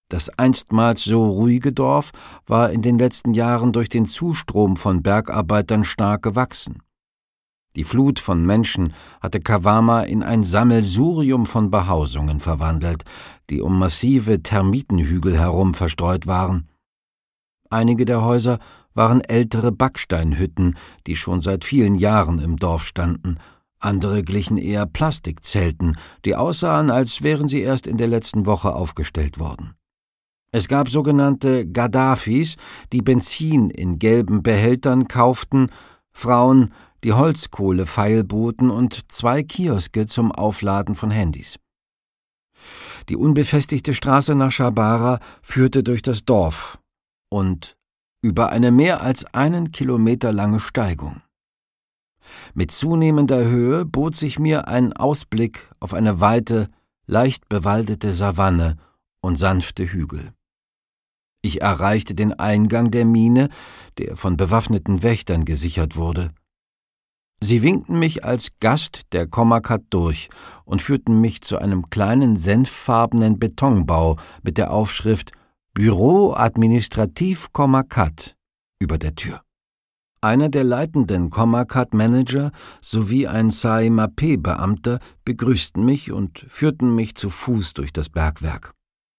Das einstmals so ruhige Dorf war in den letzten Jahren durch den Zustrom von Bergarbeitern stark gewachsen. Die Flut von Menschen hatte Kawama in ein Sammelsurium von Behausungen verwandelt, die um massive Termitenhügel herum verstreut waren. Einige der Häuser waren ältere Backsteinhütten, die schon seit vielen Jahren im Dorf standen. Andere glichen eher Plastikzelten, die aussahen, als wären sie erst in der letzten Woche aufgestellt worden. Es gab sogenannte Gaddafis, die Benzin in gelben Behältern kauften, Frauen, die Holzkohle feilboten und 2 Kioske zum Aufladen von Handys. Die unbefestigte Straße nach Shabara führte durch das Dorf und über eine mehr als 1 Kilometer lange Steigung. Mit zunehmender Höhe bot sich mir ein Ausblick auf eine weite, leicht bewaldete Savanne und sanfte Hügel. Ich erreichte den Eingang der Mine, der von bewaffneten Wächtern gesichert wurde. Sie winkten mich als Gast der Komakat durch und führten mich zu einem kleinen senffarbenen Betonbau mit der Aufschrift »Büro Administrativ Komakat« über der Tür. Einer der leitenden Komakat-Manager sowie ein SAIMAP-Beamter begrüßten mich und führten mich zu Fuß durch das Bergwerk.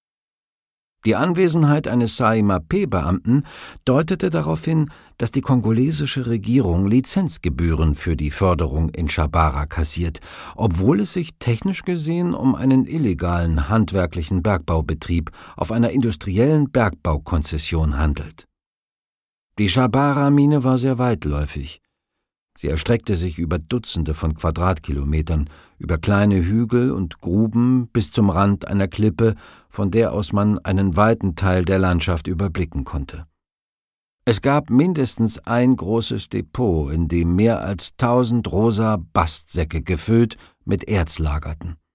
Die Anwesenheit eines SAIMAP-Beamten deutete darauf hin, dass die kongolesische Regierung Lizenzgebühren für die Förderung in Shabara kassiert, obwohl es sich technisch gesehen um einen illegalen handwerklichen Bergbaubetrieb auf einer industriellen Bergbaukonzession handelt. Die Shabara-Mine war sehr weitläufig. Sie erstreckte sich über Dutzende von Quadratkilometern, über kleine Hügel und Gruben bis zum Rand einer Klippe, von der aus man einen weiten Teil der Landschaft überblicken konnte. Es gab mindestens ein großes Depot, in dem mehr als 1000 rosa Bastsäcke gefüllt mit Erz lagerten.